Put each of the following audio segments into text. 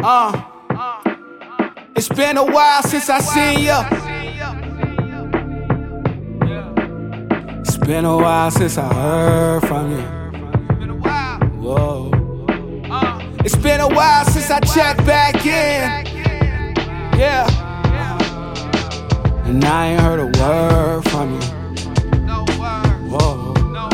It's been a while since I seen ya. It's been a while since I heard from you. Whoa. It's been a while since I checked back in. Yeah. And I ain't heard a word from you. Whoa.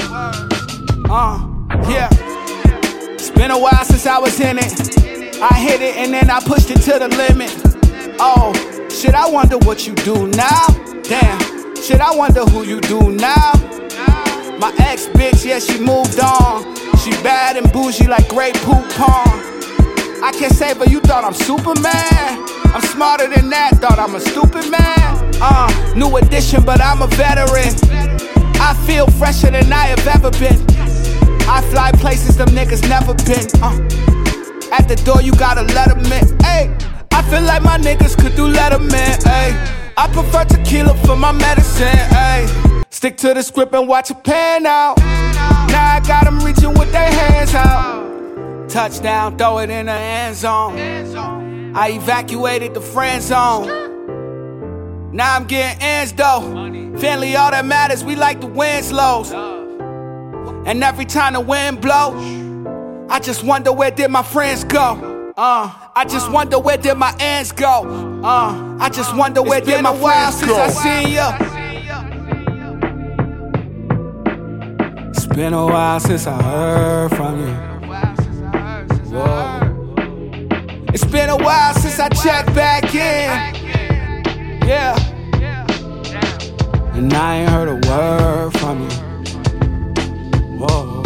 Yeah. It's been a while since I was in it. I hit it and then I pushed it to the limit. Oh, shit, I wonder what you do now. Damn, shit, I wonder who you do now. My ex bitch, yeah, she moved on. She bad and bougie like Grey Poupon. I can't say, but you thought I'm Superman. I'm smarter than that, thought I'm a stupid man. New edition, but I'm a veteran. I feel fresher than I have ever been. I fly places them niggas never been. At the door, you gotta let them in. Ay, I feel like my niggas could do Letterman. Ay, I prefer tequila for my medicine. Ay, stick to the script and watch it pan out. Now I got them reaching with their hands out. Touchdown, throw it in the end zone. I evacuated the friend zone. Now I'm getting ends though. Family, all that matters, we like the Winslows. And every time the wind blow, I just wonder where did my friends go. I just wonder where did my ends go. I just wonder where did my friends go. Since I seen ya. It's been a while since I heard from you. Whoa. It's been a while since I checked back in. Yeah. And I ain't heard a word from you. Whoa.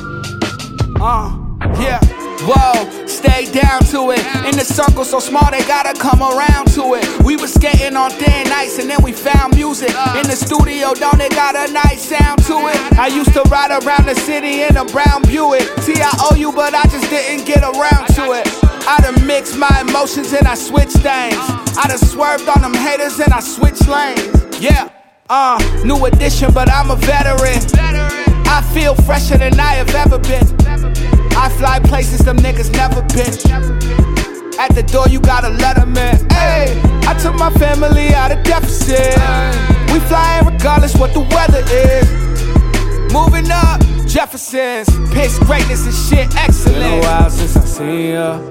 Yeah. Whoa, stay down to it. In the circle so small they gotta come around to it. We was skating on thin ice and then we found music. In the studio, don't it got a nice sound to it. I used to ride around the city in a brown Buick. See, I owe you, but I just didn't get around to it. I done mixed my emotions and I switched things. I done swerved on them haters and I switched lanes. Yeah, new edition, but I'm a veteran. I feel fresher than I have ever been. I fly places them niggas never been. At the door, you gotta let them in. Hey, I took my family out of deficit. We flying regardless what the weather is. Moving up, Jefferson's. Pitch greatness and shit excellent. It's been a while since I seen ya.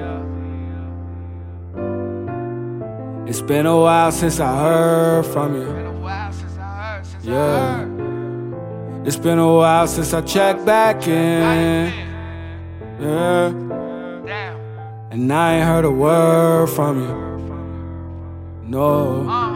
It's been a while since I heard from you. Yeah. It's been a while since I checked back in. Yeah. And I ain't heard a word from you. No.